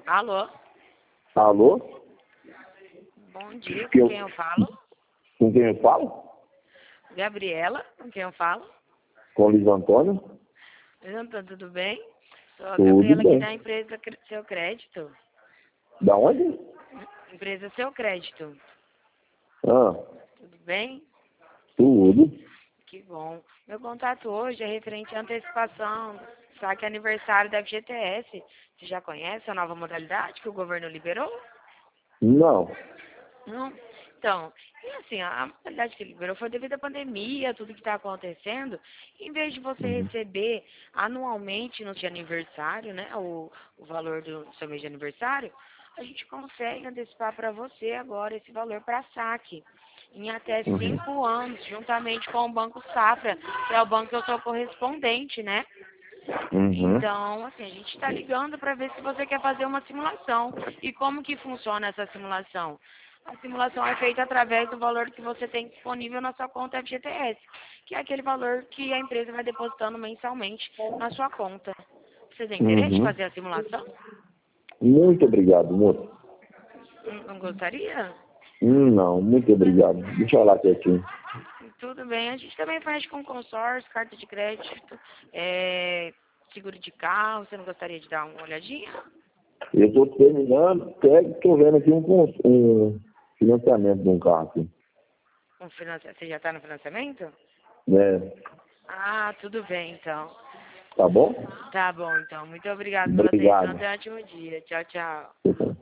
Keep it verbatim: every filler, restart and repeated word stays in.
Alô? Alô? Bom dia, Que com eu- quem eu falo? Com quem eu falo? Gabriela, com quem eu falo? Com o Luiz Antônio? Então, tudo bem? Sou a Tudo Gabriela aqui bem. da empresa Cre- Seu Crédito. Da onde? Empresa Seu Crédito. Ah, Tudo bem? tudo. Que bom. Meu contato hoje é referente à antecipação, saque aniversário da F G T S. Você já conhece a nova modalidade que o governo liberou? Não. Não? Então, e assim, a a modalidade que liberou foi devido à pandemia, tudo que está acontecendo. Em vez de você Uhum. receber anualmente no seu aniversário, né, o, o valor do seu mês de aniversário, a gente consegue antecipar para você agora esse valor para saque em até Uhum. cinco anos, juntamente com o Banco Safra, que é o banco que eu sou correspondente, né? Uhum. Então, assim, a gente está ligando para ver se você quer fazer uma simulação. E como que funciona essa simulação? A simulação é feita através do valor que você tem disponível na sua conta F G T S, que é aquele valor que a empresa vai depositando mensalmente na sua conta. Você tem interesse em Uhum. fazer a simulação? Muito obrigado, moço. Não não gostaria? Hum, Não, muito obrigado. Deixa eu lá quietinho. Tudo bem. A gente também faz com consórcio, carta de crédito, é, seguro de carro. Você não gostaria de dar uma olhadinha? Eu estou terminando, estou vendo aqui um, cons- um financiamento de um carro aqui. Um financia... Você já está no financiamento? Né? Ah, tudo bem, então. Tá bom? Tá bom, então. Muito obrigada pela atenção. Obrigado. Até um ótimo dia. Tchau, tchau.